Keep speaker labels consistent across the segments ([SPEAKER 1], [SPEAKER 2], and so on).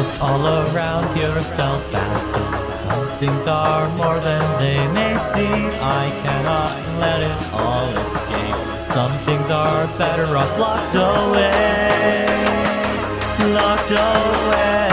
[SPEAKER 1] Look all around yourself and see some things are more than they may seem. I cannot let it all escape. Some things are better off locked away. Locked away.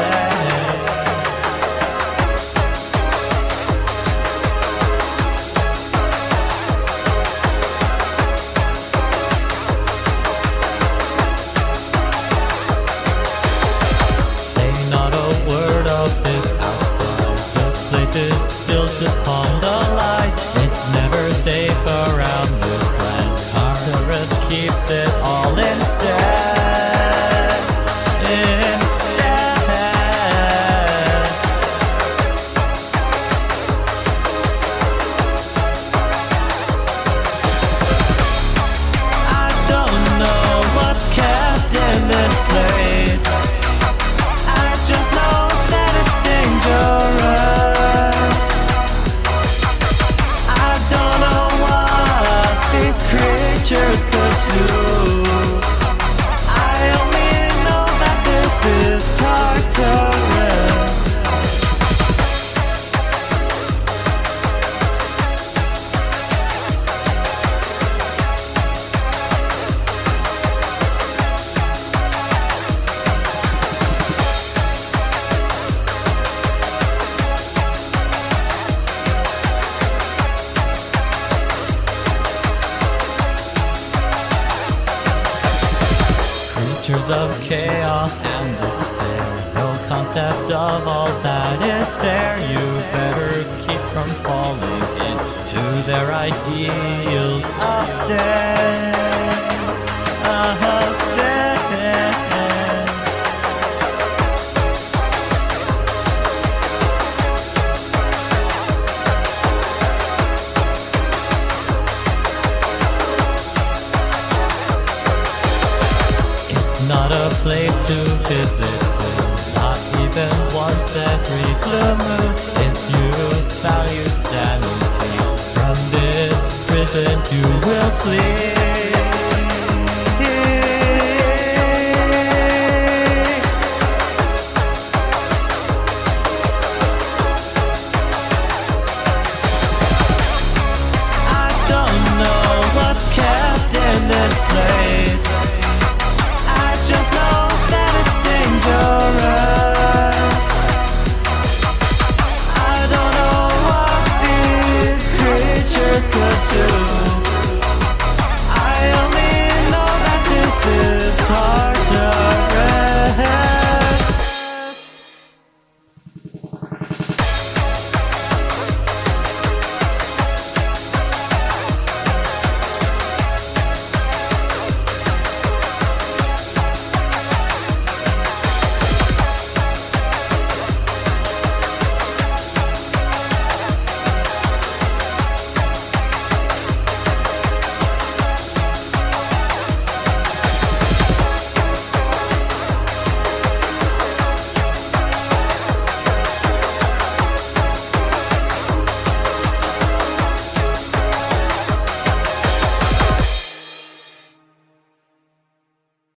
[SPEAKER 1] This outside, this place is built upon the lies. It's never safe around this land. Tartarus keeps it all instead. I don't know what's kept in this place. I just know that it's dangerous. I don't know what these creatures could do. I only know that this is Tartarus. Creatures of chaos and despair, no concept of all that is fair. You better keep from falling into their ideals of sin. Of sin. Not a place to visit soon, not even once every blue moon. If you value sanity, from this prison you will flee.